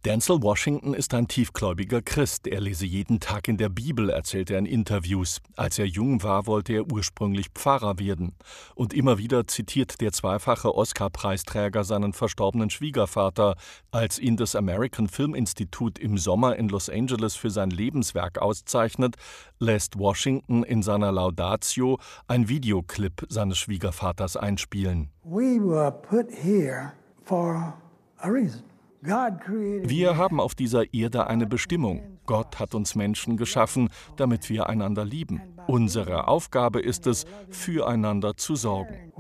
Denzel Washington ist ein tiefgläubiger Christ. Er lese jeden Tag in der Bibel, erzählt er in Interviews. Als er jung war, wollte er ursprünglich Pfarrer werden. Und immer wieder zitiert der zweifache Oscar-Preisträger seinen verstorbenen Schwiegervater. Als ihn das American Film Institute im Sommer in Los Angeles für sein Lebenswerk auszeichnet, lässt Washington in seiner Laudatio ein Videoclip seines Schwiegervaters einspielen. We were put here for a reason. Wir haben auf dieser Erde eine Bestimmung. Gott hat uns Menschen geschaffen, damit wir einander lieben. Unsere Aufgabe ist es, füreinander zu sorgen.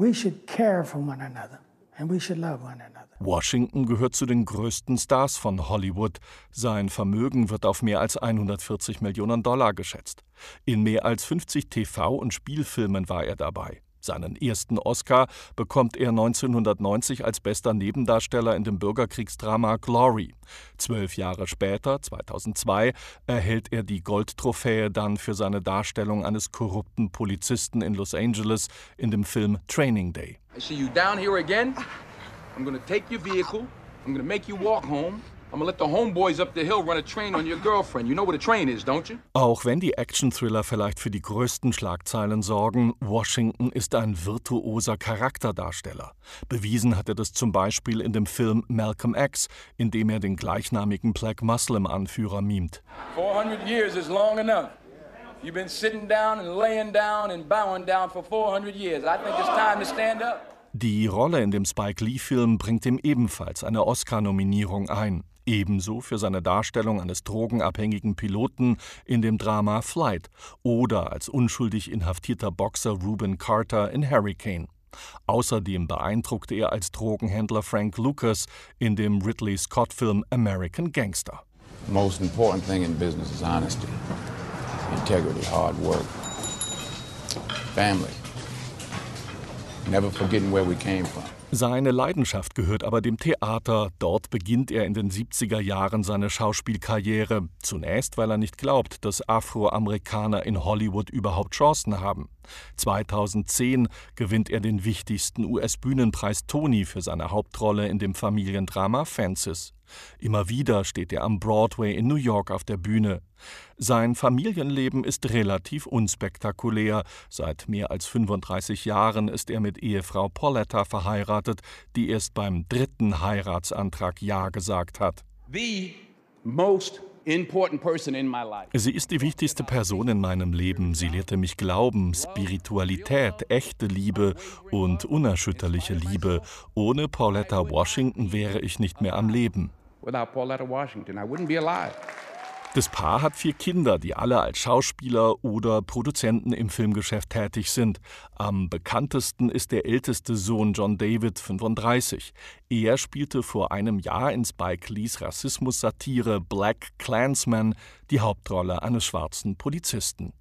Washington gehört zu den größten Stars von Hollywood. Sein Vermögen wird auf mehr als 140 Millionen Dollar geschätzt. In mehr als 50 TV- und Spielfilmen war er dabei. Seinen ersten Oscar bekommt er 1990 als bester Nebendarsteller in dem Bürgerkriegsdrama Glory. 12 Jahre später, 2002, erhält er die Goldtrophäe dann für seine Darstellung eines korrupten Polizisten in Los Angeles in dem Film Training Day. I see you down here again. I'm gonna take your vehicle. I'm gonna make you walk home. I'm gonna let the homeboys up the hill run a train on your girlfriend. You know what a train is, don't you? Auch wenn die Action-Thriller vielleicht für die größten Schlagzeilen sorgen, Washington ist ein virtuoser Charakterdarsteller. Bewiesen hat er das zum Beispiel in dem Film Malcolm X, in dem er den gleichnamigen Black Muslim-Anführer mimt. 400 years is long enough. You've been sitting down and laying down and bowing down for 400 years. I think it's time to stand up. Die Rolle in dem Spike Lee-Film bringt ihm ebenfalls eine Oscar-Nominierung ein. Ebenso für seine Darstellung eines drogenabhängigen Piloten in dem Drama Flight oder als unschuldig inhaftierter Boxer Rubin Carter in Hurricane. Außerdem beeindruckte er als Drogenhändler Frank Lucas in dem Ridley-Scott-Film American Gangster. The most important thing in business is honesty, integrity, hard work, family. Never forgetting where we came from. Seine Leidenschaft gehört aber dem Theater. Dort beginnt er in den 70er Jahren seine Schauspielkarriere. Zunächst, weil er nicht glaubt, dass Afroamerikaner in Hollywood überhaupt Chancen haben. 2010 gewinnt er den wichtigsten US-Bühnenpreis Tony für seine Hauptrolle in dem Familiendrama Fences. Immer wieder steht er am Broadway in New York auf der Bühne. Sein Familienleben ist relativ unspektakulär. Seit mehr als 35 Jahren ist er mit Ehefrau Pauletta verheiratet, die erst beim 3. Heiratsantrag Ja gesagt hat. The most important person in my life. Sie ist die wichtigste Person in meinem Leben. Sie lehrte mich Glauben, Spiritualität, echte Liebe und unerschütterliche Liebe. Ohne Pauletta Washington wäre ich nicht mehr am Leben. Without Pauletta Washington, I wouldn't be alive. Das Paar hat 4 Kinder, die alle als Schauspieler oder Produzenten im Filmgeschäft tätig sind. Am bekanntesten ist der älteste Sohn John David, 35. Er spielte vor einem Jahr in Spike Lees Rassismus-Satire Black Klansman die Hauptrolle eines schwarzen Polizisten.